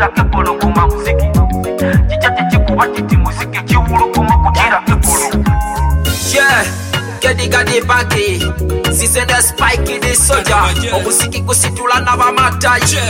kukira kepologoma muziki chichache chikuba chiti muziki chiwulukuma kukira kepolo. Yeah, gadi bagi sisende spike the soldier omuziki kusitulana bamatayi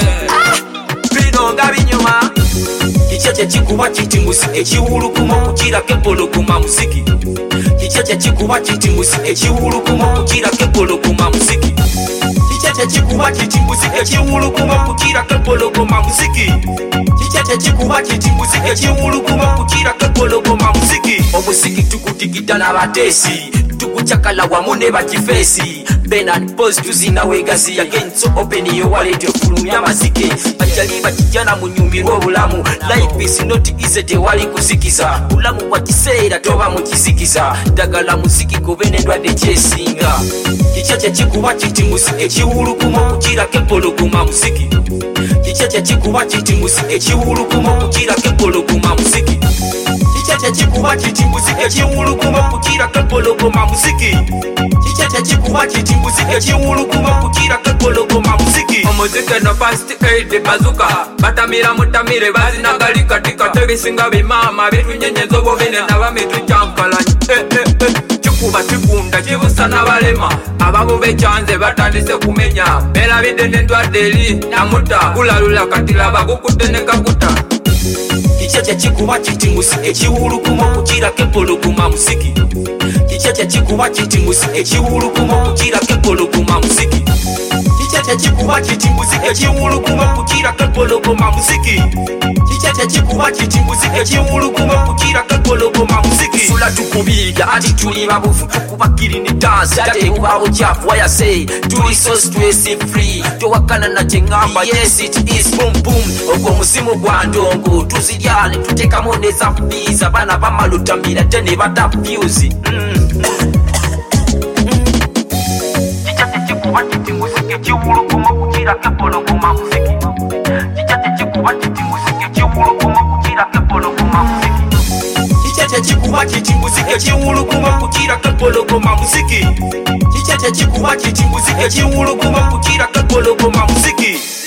bino nga binyuma chichache chikuba chiti muziki chiwulukuma kukira kepologoma muziki chichache chikuba chiti muziki chiwulukuma kukira kepologoma muziki chichache chikuba chiti muziki chiwulukuma kukira kepologoma muziki chichache chikuba chiti muziki chiwulukuma kukira kepologoma muziki omuziki tukutikita n'abatesi tukuchakala wamu ne bakifesi Bernard Post tuzina wegazi again so open your wallet ofulumya amazike bajali bakijana munyumirwa obulamu life is not easy tewali kuzikiza bulamu bwa kiseera toba mu kizikiza ddagala muziki gobe n'endwadde kyesinga kichache chikuba chiti muziki chiwulukuma kukira kepologoma muziki chichache chikuba chiti muziki chiwulukuma kukira kepologoma muziki chichache chikuba chiti muziki chiwulukuma kukira kepologoma muziki chichache chikuba chiti muziki chiwulukuma kukira kepologoma muziki omuziki no fast aid bazuka batamira mutamire bazinagali katika tebisinga bimama bitunyenyeza obubine nabamitu kyankalanye chikuba chikunda chibusa n'abalema ababo becyanze batandise kumenya berabidde n'endwadde eri namuta kulalula katira bagukutte ne kakuta. Chichache chikuba chiti muziki chiwulukuma kukira kepologoma muziki chichache chikuba chiti muziki chiwulukuma kukira kepologoma muziki chichache chikuba chiti muziki chiwulukuma kukira kepologoma muziki chichache chikuba chiti muziki chiwulukuma kukira kepologoma muziki sula tukubiga ati tuli babufu tukubakiri ni dance tate ubawo chafu waya say tuli so stress free towakana na chengamba yes it is boom boom ogwo musimu gwa ndongo tuziryane tutekamu neza pizza bana bamalutambira tene batafuse chichache chikuba chiti muziki chiwulukuma kukira kepologoma muziki chichache chikuba chiti muziki chiwulukuma kukira kepologoma muziki chichache chikuba chiti muziki chiwulukuma kukira kepologoma muziki chichache chikuba chiti muziki chiwulukuma kukira kepologoma muziki